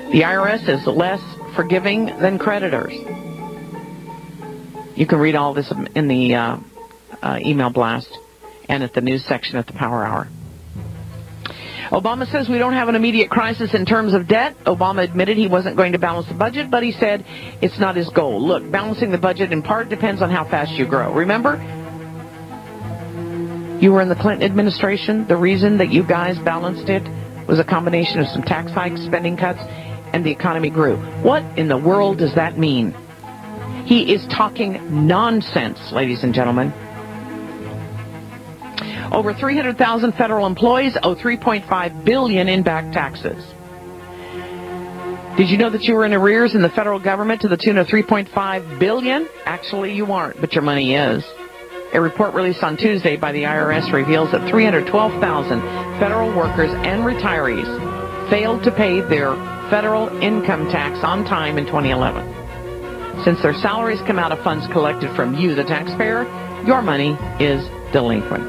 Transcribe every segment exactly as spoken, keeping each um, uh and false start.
The I R S is less forgiving than creditors. You can read all this in the uh, uh, email blast and at the news section at the Power Hour. Obama says we don't have an immediate crisis in terms of debt. Obama admitted he wasn't going to balance the budget, but he said it's not his goal. Look, balancing the budget in part depends on how fast you grow. Remember, you were in the Clinton administration. The reason that you guys balanced it was a combination of some tax hikes, spending cuts, and the economy grew. What in the world does that mean? He is talking nonsense, ladies and gentlemen. Over three hundred thousand federal employees owe three point five billion dollars in back taxes. Did you know that you were in arrears in the federal government to the tune of three point five billion dollars? Actually, you aren't, but your money is. A report released on Tuesday by the I R S reveals that three hundred twelve thousand federal workers and retirees failed to pay their federal income tax on time in twenty eleven. Since their salaries come out of funds collected from you, the taxpayer, your money is delinquent.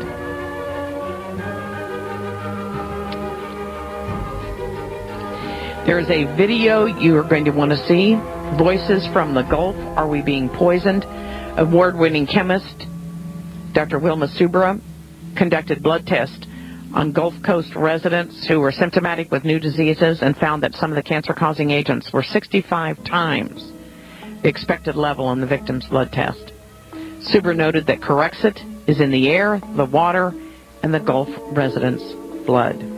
There is a video you are going to want to see. Voices from the Gulf. Are we being poisoned? Award-winning chemist Doctor Wilma Subra conducted blood tests on Gulf Coast residents who were symptomatic with new diseases and found that some of the cancer-causing agents were sixty-five times the expected level in the victim's blood test. Subra noted that Corexit is in the air, the water, and the Gulf residents' blood.